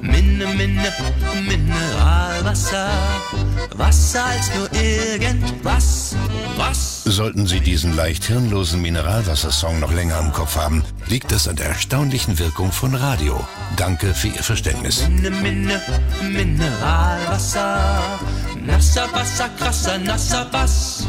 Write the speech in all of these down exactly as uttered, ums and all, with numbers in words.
Minne, Minne, Mineralwasser. Wasser als nur irgendwas. Was? Sollten Sie diesen leicht hirnlosen Mineralwassersong noch länger im Kopf haben, liegt das an der erstaunlichen Wirkung von Radio. Danke für Ihr Verständnis. Minne, Minne, Mineralwasser. Nasser Wasser, krasser, nasser Bass.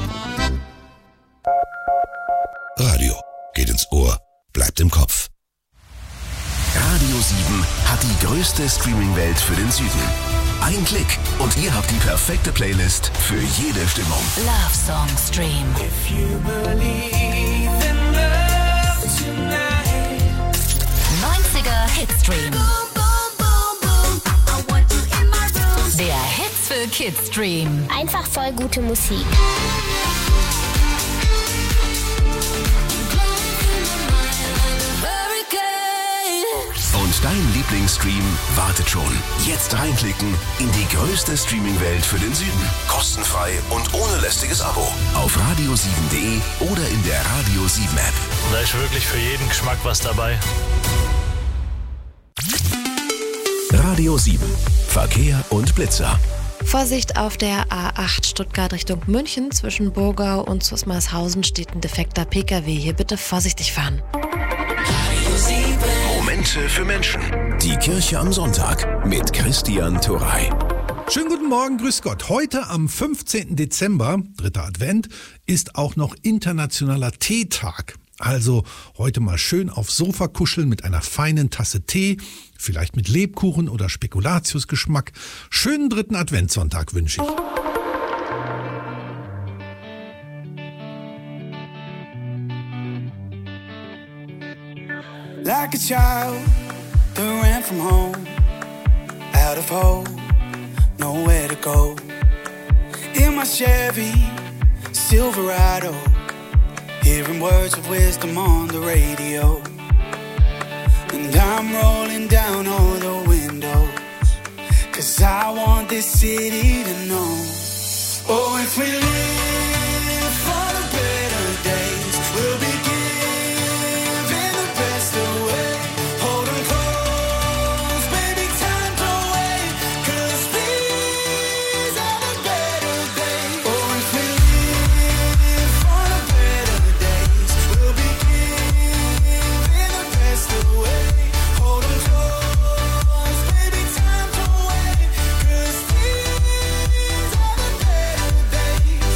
Radio geht ins Ohr, bleibt im Kopf. Radio sieben hat die größte Streaming-Welt für den Süden. Ein Klick und ihr habt die perfekte Playlist für jede Stimmung. Love Song Stream. If you believe in love tonight. neunziger Hitstream. Boom, boom, boom, boom. I want you in my room. Der Hits für Kids Stream. Einfach voll gute Musik. Und dein Lieblingsstream wartet schon. Jetzt reinklicken in die größte Streaming-Welt für den Süden. Kostenfrei und ohne lästiges Abo. Auf radio sieben punkt de oder in der Radio sieben App. Da ist wirklich für jeden Geschmack was dabei. Radio sieben. Verkehr und Blitzer. Vorsicht, auf der A acht Stuttgart Richtung München. Zwischen Burgau und Zusmarshausen steht ein defekter Pkw. Hier bitte vorsichtig fahren. Momente für Menschen. Die Kirche am Sonntag mit Christian Turey. Schönen guten Morgen, grüß Gott. Heute am fünfzehnten Dezember, dritter Advent, ist auch noch internationaler Teetag. Also heute mal schön aufs Sofa kuscheln mit einer feinen Tasse Tee, vielleicht mit Lebkuchen oder Spekulatiusgeschmack. Schönen dritten Adventssonntag wünsche ich. Like a child that ran from home, out of hope, nowhere to go. In my Chevy Silverado, hearing words of wisdom on the radio. And I'm rolling down all the windows, 'cause I want this city to know. Oh, if we live for the better days, we'll be giving the best away. Hold 'em close, baby, time to wait, 'cause these are the better days. Oh, if we live for the better days, we'll be giving the best away. Hold 'em close, baby, time to wait, 'cause these are the better days.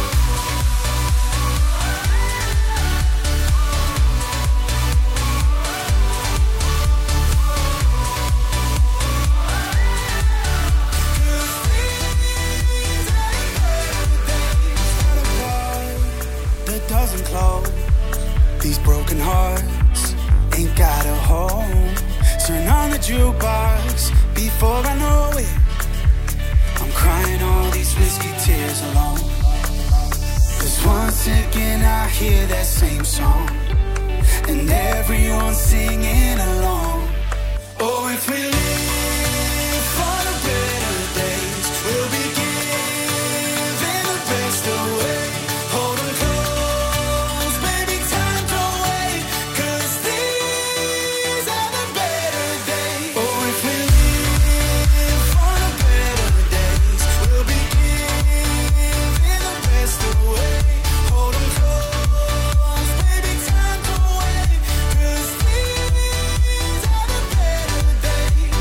That doesn't close. These broken hearts ain't got a home. Turn on the jukebox before I know it. I'm crying all these risky tears alone. 'Cause once again I hear that same song, and everyone's singing along. Oh, if we live for the better days, we'll be giving the best away. Hold 'em close, baby, time to wait, 'cause these are the better days. Oh, if we live for the better days, we'll be giving the best away. Hold 'em close, baby, time to wait, 'cause these are the better days.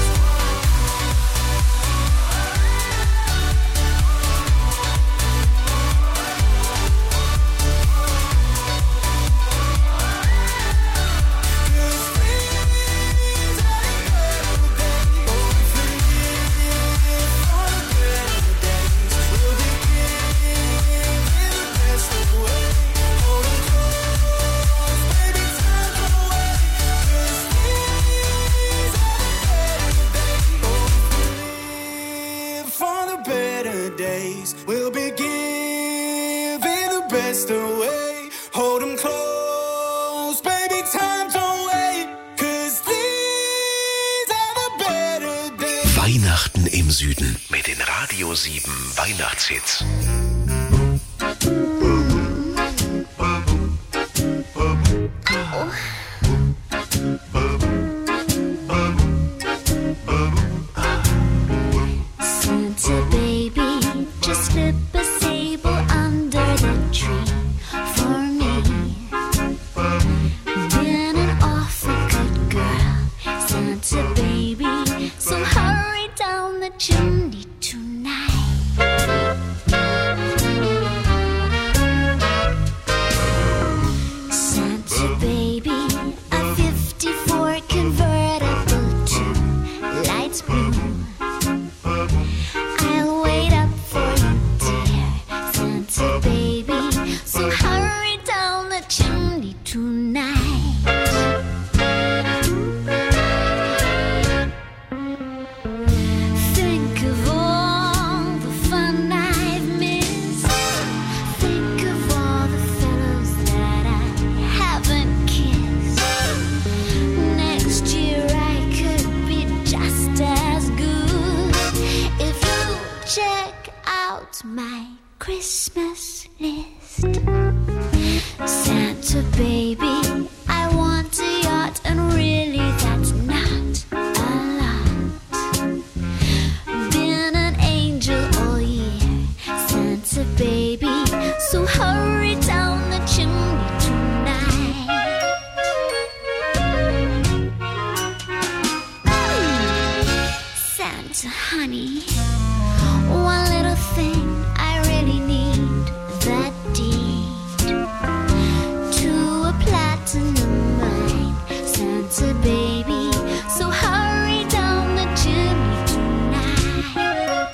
For the better days, we'll be giving the best away. Hold 'em close, baby, time to wait, 'cause these are the better days. Weihnachten im Süden mit den Radio sieben Weihnachtshits. chimney tonight. Santa baby, a fifty-four convertible to light blue. I'll wait up for you, dear Santa baby, so hurry down the chimney tonight. Think of all the fun I've missed. Think of all the fellows that I haven't kissed. Next year I could be just as good if you check out my Christmas list. Santa baby, I want a yacht, and really that's not a lot. Been an angel all year, Santa baby, so hurry down the chimney tonight. Santa honey, one little thing I really need, that deed to a platinum mine, Santa baby, so hurry down the chimney tonight.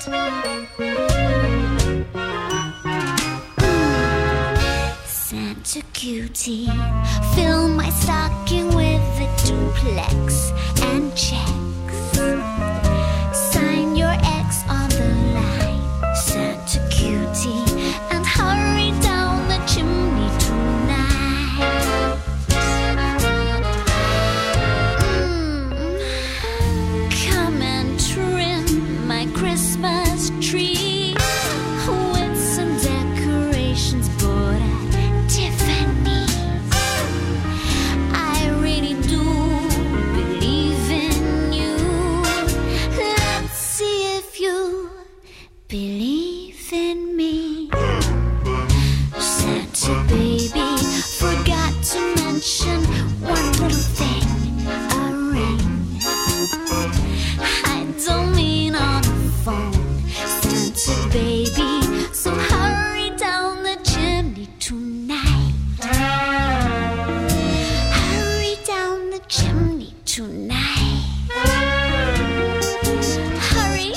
Santa cutie, fill my stocking with a duplex and checks. Sign your ex on the line, Santa cutie, and hurry down the chimney tonight. Mm. Come and trim my Christmas tree with some decorations bought at Tiffany's. I really do believe in you. Let's see if you believe in me. Santa baby, forgot to mention one little thing, a ring. I don't mean on the phone, Santa baby, so hurry down the chimney tonight. Hurry down the chimney tonight. Hurry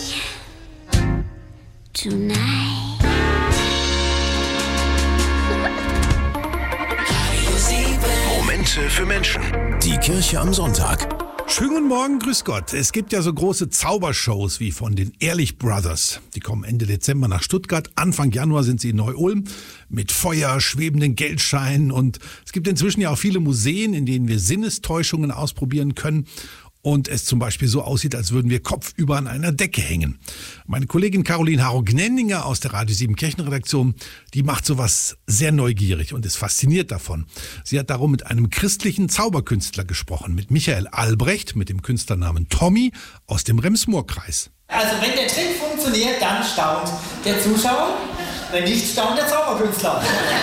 tonight. Momente für Menschen. Die Kirche am Sonntag. Schönen guten Morgen, grüß Gott. Es gibt ja so große Zaubershows wie von den Ehrlich Brothers. Die kommen Ende Dezember nach Stuttgart. Anfang Januar sind sie in Neu-Ulm mit Feuer, schwebenden Geldscheinen. Und es gibt inzwischen ja auch viele Museen, in denen wir Sinnestäuschungen ausprobieren können. Und es zum Beispiel so aussieht, als würden wir kopfüber an einer Decke hängen. Meine Kollegin Caroline Haro-Gnendinger aus der Radio sieben Kirchenredaktion, die macht sowas sehr neugierig und ist fasziniert davon. Sie hat darum mit einem christlichen Zauberkünstler gesprochen, mit Michael Albrecht, mit dem Künstlernamen Tommy aus dem Rems-Murr-Kreis. Also wenn der Trick funktioniert, dann staunt der Zuschauer, wenn nicht, staunt der Zauberkünstler.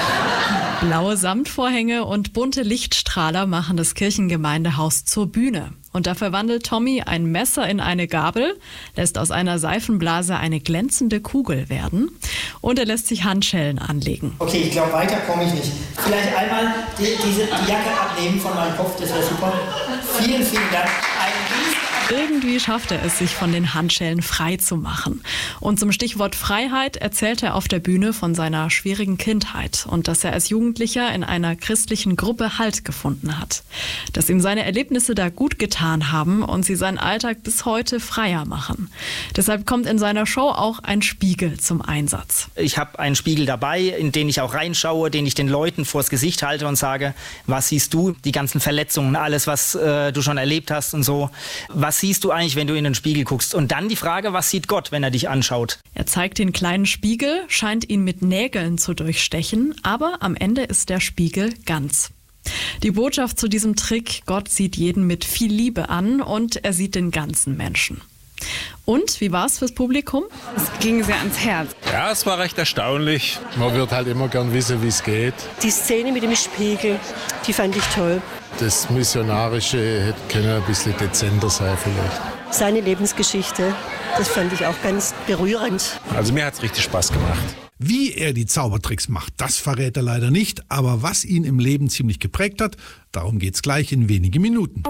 Blaue Samtvorhänge und bunte Lichtstrahler machen das Kirchengemeindehaus zur Bühne. Und da verwandelt Tommy ein Messer in eine Gabel, lässt aus einer Seifenblase eine glänzende Kugel werden und er lässt sich Handschellen anlegen. Okay, ich glaube, weiter komme ich nicht. Vielleicht einmal die, diese, die Jacke abnehmen von meinem Kopf, das wäre super. Vielen, vielen Dank. Ein Irgendwie schafft er es, sich von den Handschellen frei zu machen. Und zum Stichwort Freiheit erzählt er auf der Bühne von seiner schwierigen Kindheit und dass er als Jugendlicher in einer christlichen Gruppe Halt gefunden hat. Dass ihm seine Erlebnisse da gut getan haben und sie seinen Alltag bis heute freier machen. Deshalb kommt in seiner Show auch ein Spiegel zum Einsatz. Ich habe einen Spiegel dabei, in den ich auch reinschaue, den ich den Leuten vors Gesicht halte und sage, was siehst du? Die ganzen Verletzungen, alles, was äh, du schon erlebt hast und so. Was siehst du eigentlich, wenn du in den Spiegel guckst? Und dann die Frage, was sieht Gott, wenn er dich anschaut? Er zeigt den kleinen Spiegel, scheint ihn mit Nägeln zu durchstechen, aber am Ende ist der Spiegel ganz. Die Botschaft zu diesem Trick: Gott sieht jeden mit viel Liebe an und er sieht den ganzen Menschen. Und, wie war es fürs Publikum? Es ging sehr ans Herz. Ja, es war recht erstaunlich. Man wird halt immer gern wissen, wie es geht. Die Szene mit dem Spiegel, die fand ich toll. Das Missionarische hätte können ein bisschen dezenter sein vielleicht. Seine Lebensgeschichte Das fand ich auch ganz berührend. Also mir hat es richtig Spaß gemacht. Wie er die Zaubertricks macht, das verrät er leider nicht. Aber was ihn im Leben ziemlich geprägt hat, darum geht's gleich in wenigen Minuten.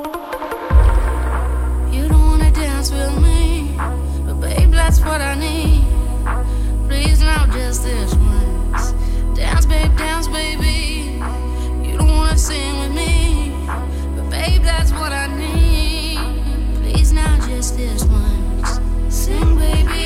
You don't wanna dance with me, but babe, that's what I need. Please now just this once. Dance, babe, dance, baby. You don't wanna sing with me, but babe, that's what I need. Please now just this once. Sing, baby.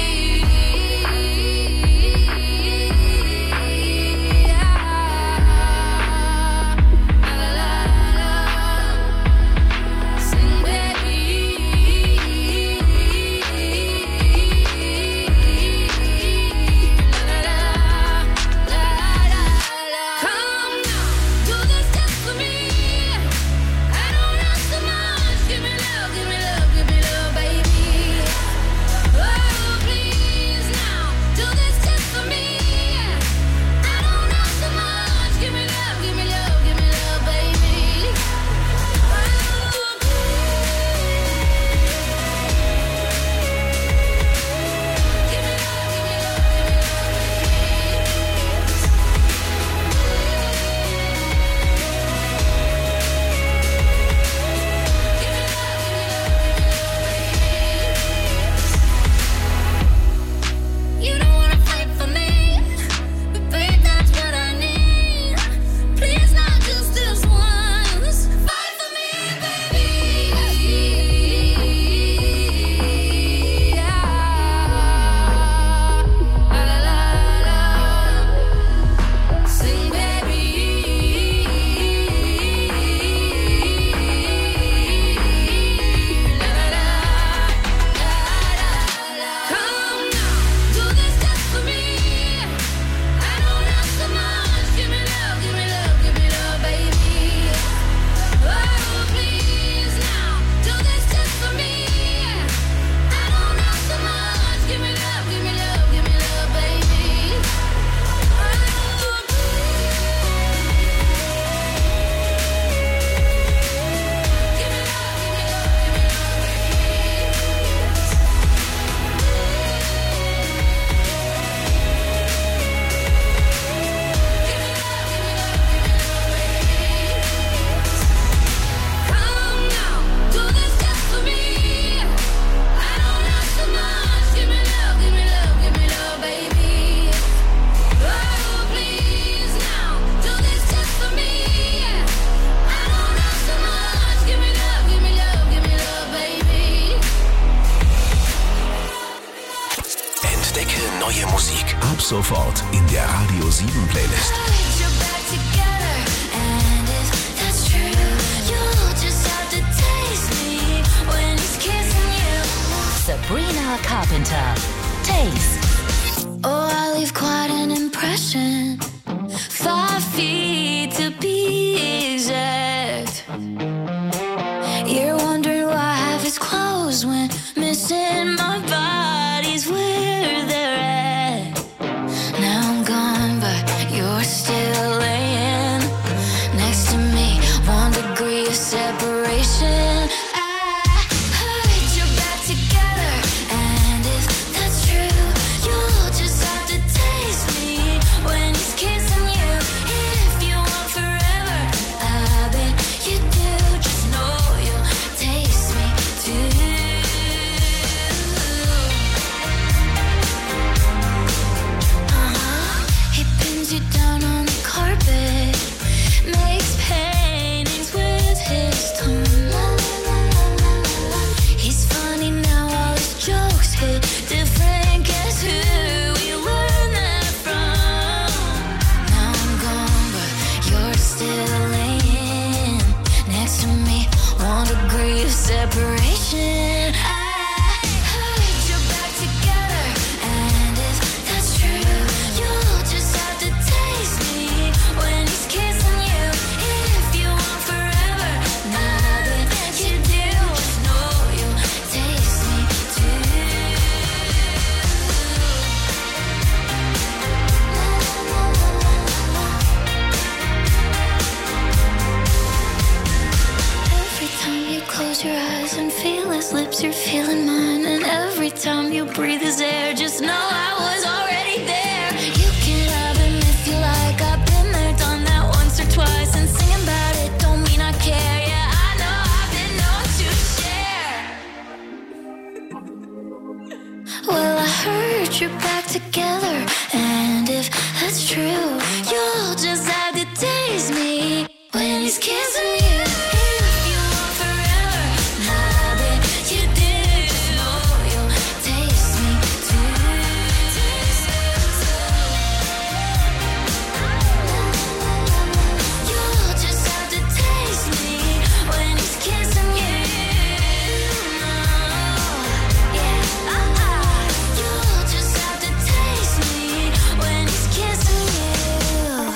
Sofort in der Radio sieben Playlist. Sabrina Carpenter, Taste. Oh, I leave quite an impression. Five feet to be exact. You're wondering why half is closed when missing my body's where they're at. Now I'm gone, but you're still laying next to me. One degree of separation. When he's kissing you, if you Every time you breathe his air, just know I was already there. You can love him if you like, I've been there, done that once or twice. And singing about it don't mean I care, yeah, I know I've been known to share. Well, I heard you're back together, and if that's true, you'll just have to taste me when he's kissing you. If you want forever, I bet you do. You'll taste me too. You'll just have to taste me when he's kissing you. Yeah, uh-uh. You'll just have to taste me when he's kissing you.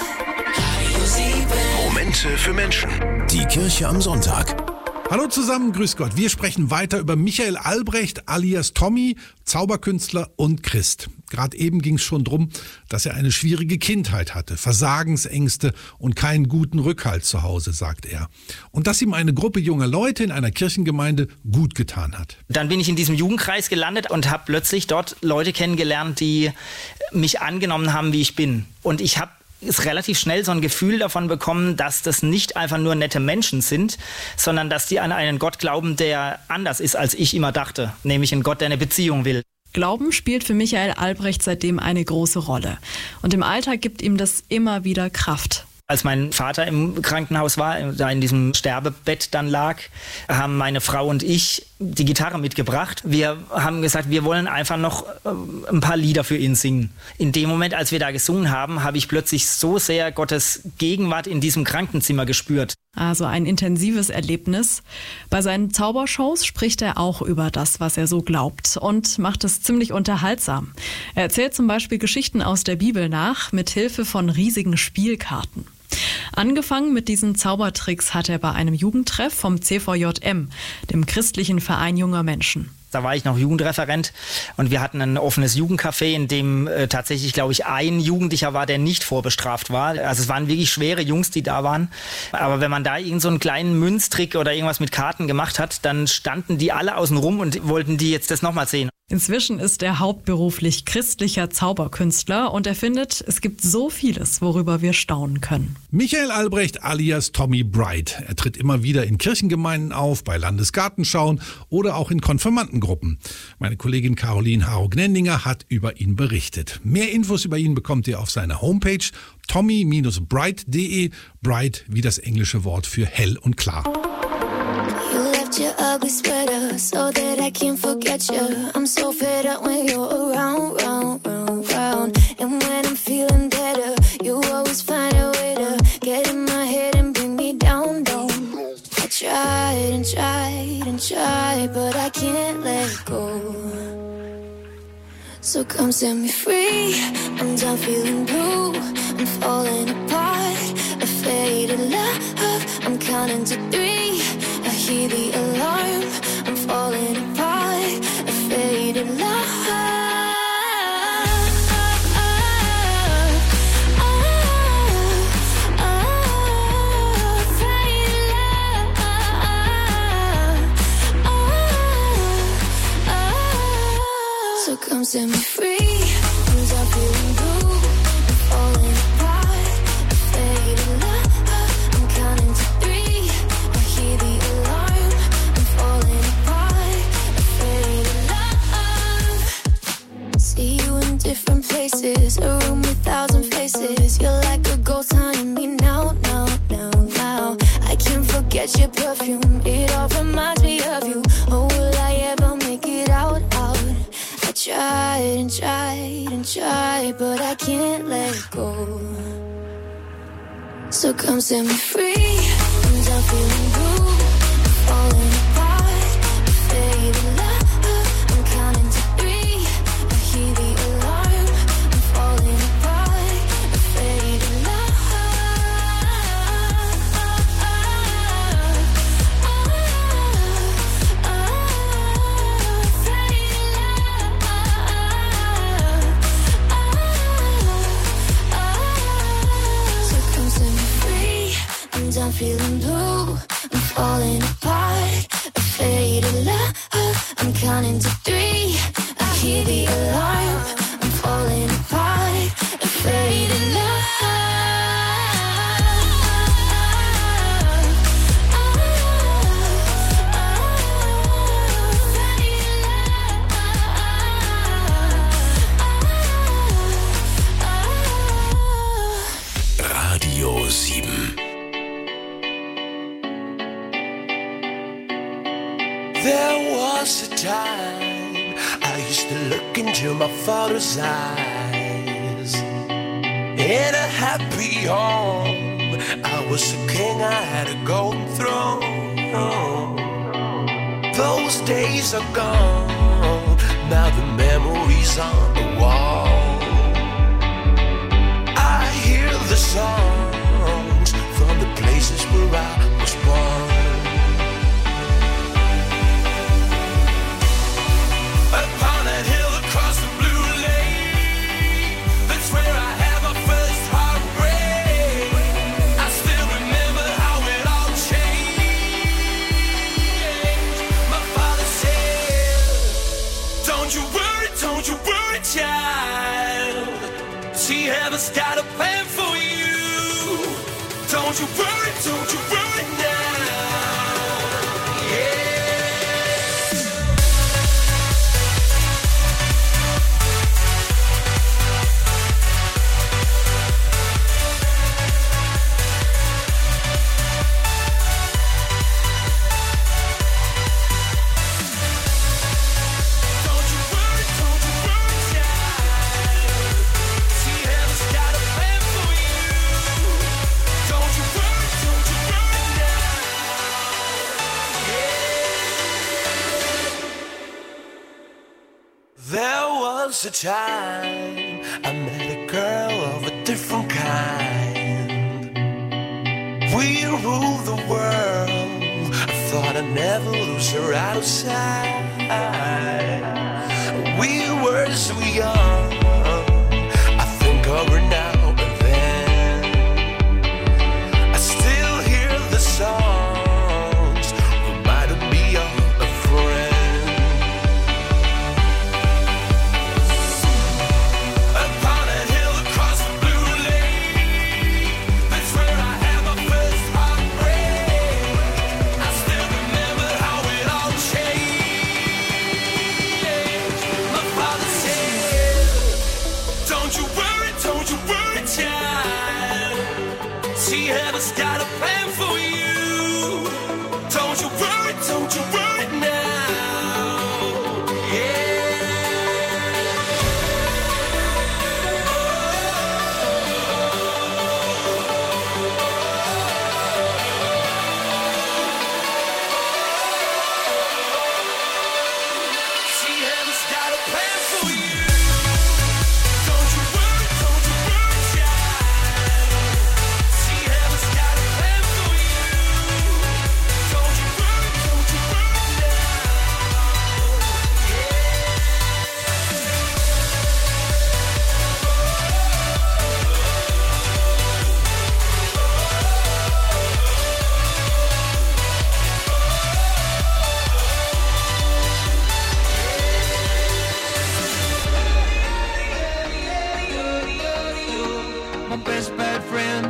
Momente für Menschen. Die Kirche am Sonntag. Hallo zusammen, grüß Gott. Wir sprechen weiter über Michael Albrecht alias Tommy, Zauberkünstler und Christ. Gerade eben ging es schon drum, dass er eine schwierige Kindheit hatte, Versagensängste und keinen guten Rückhalt zu Hause, sagt er. Und dass ihm eine Gruppe junger Leute in einer Kirchengemeinde gut getan hat. Dann bin ich in diesem Jugendkreis gelandet und habe plötzlich dort Leute kennengelernt, die mich angenommen haben, wie ich bin. Und ich habe ist relativ schnell so ein Gefühl davon bekommen, dass das nicht einfach nur nette Menschen sind, sondern dass die an einen Gott glauben, der anders ist, als ich immer dachte, nämlich ein Gott, der eine Beziehung will. Glauben spielt für Michael Albrecht seitdem eine große Rolle. Und im Alltag gibt ihm das immer wieder Kraft. Als mein Vater im Krankenhaus war, da in diesem Sterbebett dann lag, haben meine Frau und ich die Gitarre mitgebracht. Wir haben gesagt, wir wollen einfach noch ein paar Lieder für ihn singen. In dem Moment, als wir da gesungen haben, habe ich plötzlich so sehr Gottes Gegenwart in diesem Krankenzimmer gespürt. Also ein intensives Erlebnis. Bei seinen Zaubershows spricht er auch über das, was er so glaubt, und macht es ziemlich unterhaltsam. Er erzählt zum Beispiel Geschichten aus der Bibel nach, mit Hilfe von riesigen Spielkarten. Angefangen mit diesen Zaubertricks hat er bei einem Jugendtreff vom C V J M, dem christlichen Verein junger Menschen. Da war ich noch Jugendreferent und wir hatten ein offenes Jugendcafé, in dem äh, tatsächlich, glaube ich, ein Jugendlicher war, der nicht vorbestraft war. Also es waren wirklich schwere Jungs, die da waren. Aber wenn man da irgend so einen kleinen Münztrick oder irgendwas mit Karten gemacht hat, dann standen die alle außen rum und wollten die jetzt das nochmal sehen. Inzwischen ist er hauptberuflich christlicher Zauberkünstler und er findet, es gibt so vieles, worüber wir staunen können. Michael Albrecht alias Tommy Bright. Er tritt immer wieder in Kirchengemeinden auf, bei Landesgartenschauen oder auch in Konfirmandengruppen. Meine Kollegin Caroline Haro-Gnendinger hat über ihn berichtet. Mehr Infos über ihn bekommt ihr auf seiner Homepage tommy Bindestrich bright punkt de. Bright wie das englische Wort für hell und klar. Your ugly sweater so that I can't forget you. I'm so fed up when you're around, round, round, round. And when I'm feeling better, you always find a way to get in my head and bring me down, down. I tried and tried and tried, but I can't let go. So come set me free. I'm done feeling blue. I'm falling apart. A faded love. I'm counting to three. I hear the alarm. I'm falling apart. A faded love. So come set me free. I'm done feeling blue. I'm falling apart. A faded love. I'm counting to three. I hear the alarm. I'm falling apart. A faded love. See you in different places. A room with thousand faces. You're like a ghost haunting me now, now, now, now. I can't forget your perfume. It all reminds me of you. Oh, will I ever make it out, out? I tried and tried and tried, but I can't let go. So come set me free. I'm done feeling blue. I'm falling apart. A faded love. I'm counting to three. I hear the alarm. I'm falling apart. A faded love. I'm feeling blue, I'm falling apart. used to look into my father's eyes. In a happy home, I was a king, I had a golden throne. Those days are gone, now the memories on the wall. I hear the songs from the places where I was born. Upon that hill across the blue lake, that's where I had my first heartbreak. I still remember how it all changed. My father said, don't you worry, don't you worry, child. See, heaven's got a plan for you. Don't you worry, don't you worry now. Yeah. A time I met a girl of a different kind. We ruled the world. I thought I'd never lose her out of sight. We were so young. I think of her now and then. I still hear the songs reminding me of a friend. Heaven's got a plan for you. Don't you worry, don't you worry now. Yeah. See, heaven's got a plan for you. Don't you worry, don't you worry, child. See, heaven's got a plan for you. Don't you worry, don't you worry now. My best bad friend.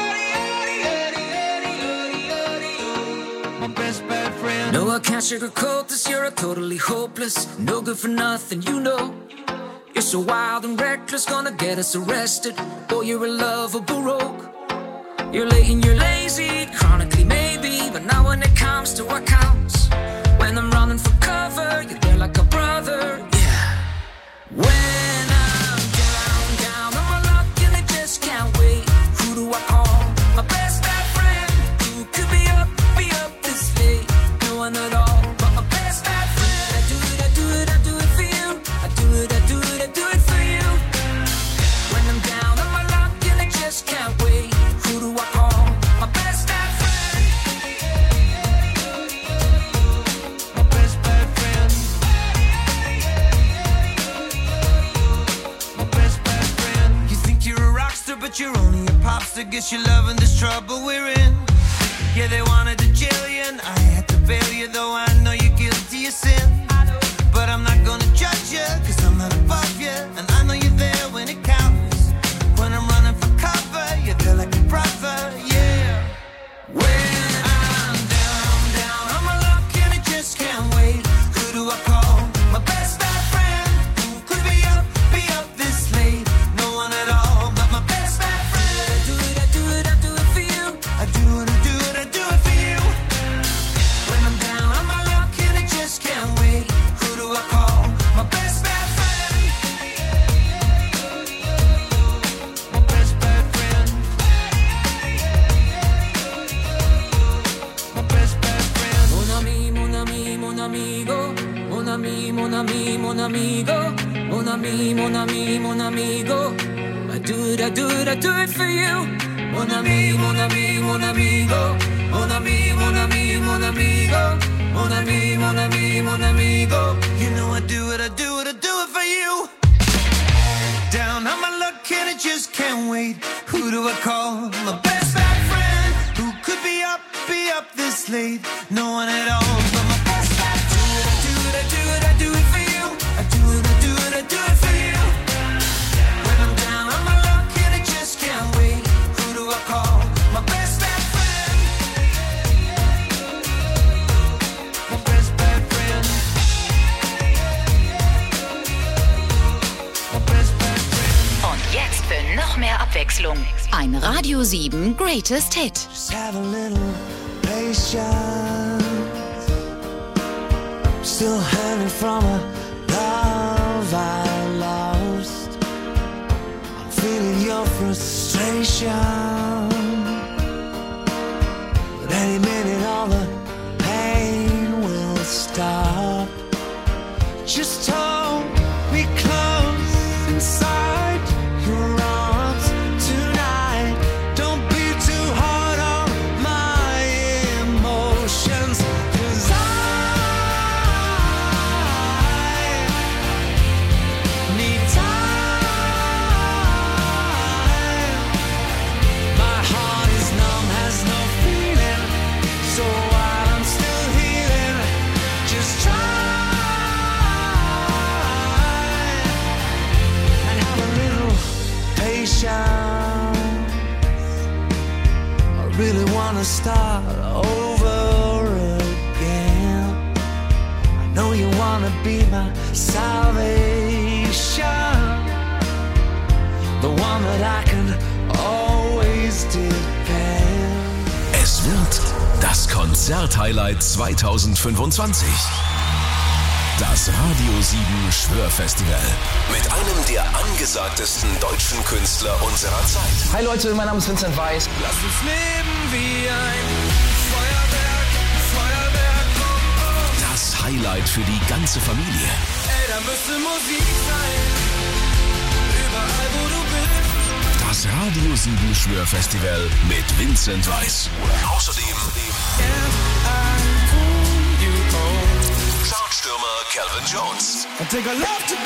My best bad friend. No, I can't sugarcoat this, you're totally hopeless. No good for nothing, you know. You're so wild and reckless, gonna get us arrested. Boy, you're a lovable rogue. You're late and you're lazy, chronically maybe. But now when it comes to what counts, when I'm running for cover, you're there like a brother, yeah. When I'm down, down on my luck and I just can't wait. Who do I call? My best bad friend. Who could be up, be up this late? No one at all but my best bad friend. I do it, I do it, I do it for you. I do it, I do it, I do it for you. When I'm down on my luck and I just can't wait. Who do I call? My best bad friend. My best bad friend. My best bad friend. You think you're a rock star, but you're only a pop star. Guess you're loving this trouble we're in. Yeah, they wanted to jail you, and I had to bail you, though I know you're guilty of sin. But I'm not gonna judge you, cause I'm not above you, and I know you're there when it counts. When I'm running for cover, you're there like a brother, yeah. When I'm down, down on my luck and I just can't wait. Who do I call? My best bad friend. Who could be up, be up this late? No one at all but my best bad friend. I do it, I do it, I do it for you. I do it, I do it, I do it for you. When I'm down on my luck and I just can't wait. Who do I call? amigo. Mon ami, mon ami, mon amigo. I do it, I do it, I do it for you. Mon ami, mon ami, mon amigo. Mon ami, mon ami, mon amigo. Mon ami, mon ami, mon amigo. You know I do it, I do it, I do it for you. Down on my luck and I just can't wait. Who do I call? My best bad friend. Who could be up, be up this late? No one at all but my best bad friend. I do it, I do it, I do it for you. I do it, I do it, I do it for you. When I'm down on my luck and I just can't wait. Who do I call? My best bad friend. My best bad friend. My best bad friend. Und jetzt für noch mehr Abwechslung. Ein Radio sieben Greatest Hit. Just have a little patience. Still hanging from a love I lost. I'm feeling your frustration. But any minute all the pain will stop. Just hold me close inside your arms tonight. Don't be too hard on my emotions, 'cause I need time. My heart is numb, has no feeling. So while I'm still healing, just try and have a little patience. I really wanna start over again. I know you wanna be my salvation, the one that I can always depend. Es wird das Konzerthighlight zweitausendfünfundzwanzig. Das Radio sieben Schwörfestival. Mit einem der angesagtesten deutschen Künstler unserer Zeit. Hi Leute, mein Name ist Vincent Weiss. Lass uns leben wie ein Feuerwerk, Feuerwerk, oh, oh. Das Highlight für die ganze Familie. Ey, da müsste Musik sein, überall wo du bist. Das Radio sieben Schwörfestival mit Vincent Weiss. Außerdem Soundstürmer Calvin Jones. I take a love to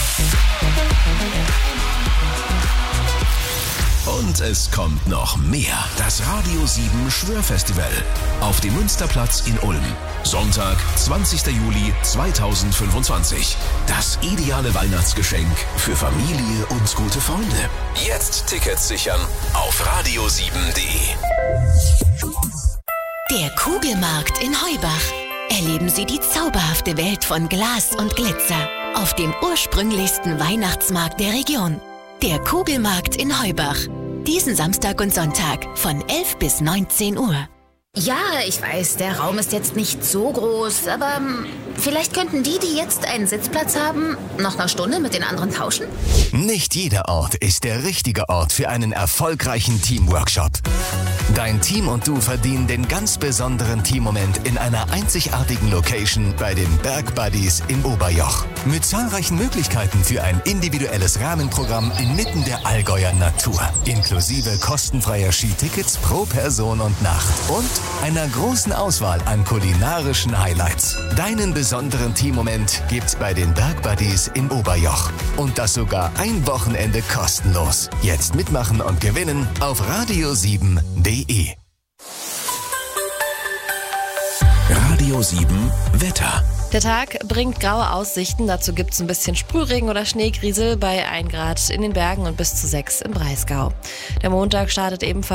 go. Und es kommt noch mehr. Das Radio sieben Schwörfestival auf dem Münsterplatz in Ulm. Sonntag, zwanzigster Juli zweitausendfünfundzwanzig. Das ideale Weihnachtsgeschenk für Familie und gute Freunde. Jetzt Tickets sichern auf radio sieben punkt de. Der Kugelmarkt in Heubach. Erleben Sie die zauberhafte Welt von Glas und Glitzer auf dem ursprünglichsten Weihnachtsmarkt der Region. Der Kugelmarkt in Heubach. Diesen Samstag und Sonntag von elf bis neunzehn Uhr. Ja, ich weiß, der Raum ist jetzt nicht so groß, aber ähm, vielleicht könnten die, die jetzt einen Sitzplatz haben, noch eine Stunde mit den anderen tauschen? Nicht jeder Ort ist der richtige Ort für einen erfolgreichen Teamworkshop. Dein Team und du verdienen den ganz besonderen Teammoment in einer einzigartigen Location bei den Berg Buddies in Oberjoch. Mit zahlreichen Möglichkeiten für ein individuelles Rahmenprogramm inmitten der Allgäuer Natur. Inklusive kostenfreier Skitickets pro Person und Nacht. Und einer großen Auswahl an kulinarischen Highlights. Deinen besonderen Teammoment gibt's bei den Berg Buddies in Oberjoch. Und das sogar ein Wochenende kostenlos. Jetzt mitmachen und gewinnen auf radio sieben punkt de. Radio sieben Wetter. Der Tag bringt graue Aussichten, dazu gibt es ein bisschen Sprühregen oder Schneegriesel bei ein Grad in den Bergen und bis zu sechs im Breisgau. Der Montag startet ebenfalls